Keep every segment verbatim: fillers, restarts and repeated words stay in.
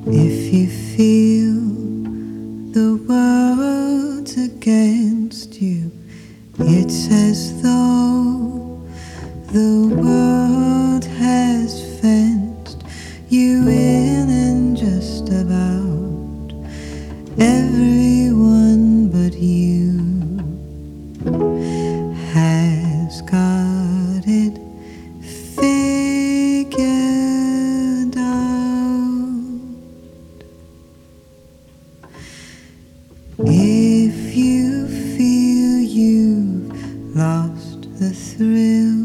If you feel the world's against you, it's as though the world has fenced you in, and just about everyone but you has got it figured out. If you feel you've lost the thrill,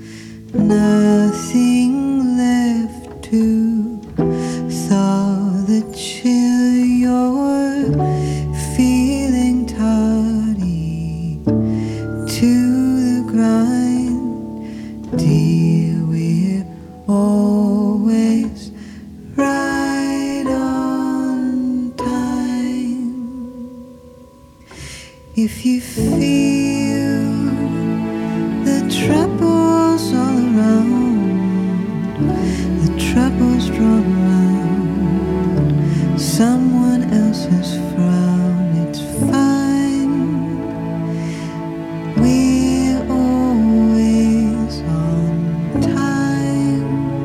nothing left to thaw the chill, you're feeling tardy to the grind, dear, we're always right on time. If you feel the troubles all around, the troubles drawn around someone else's frown, it's fine. We're always on time.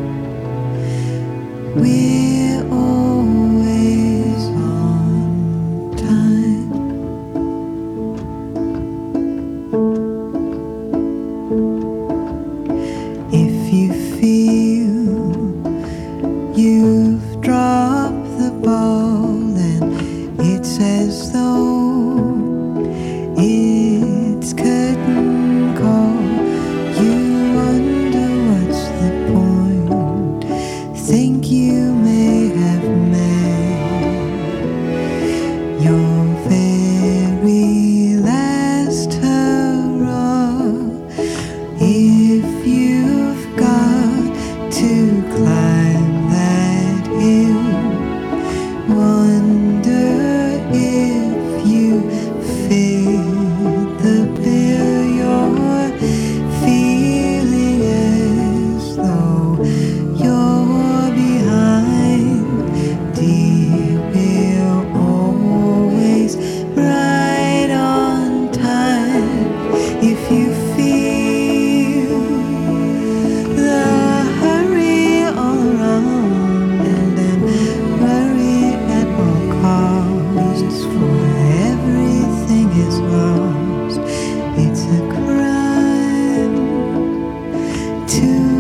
We're always on time. If you feel you've dropped the ball, then it's as though it's curtain call. You wonder what's the point, think you may have made your very last hurrah. If you've got to climb that hill, wonder if you fit the bill. You're feeling as though you're behind, dear, we're always right on time. If you feel the hurry all around, and then worry at all costs, for everything is lost, it's a crime to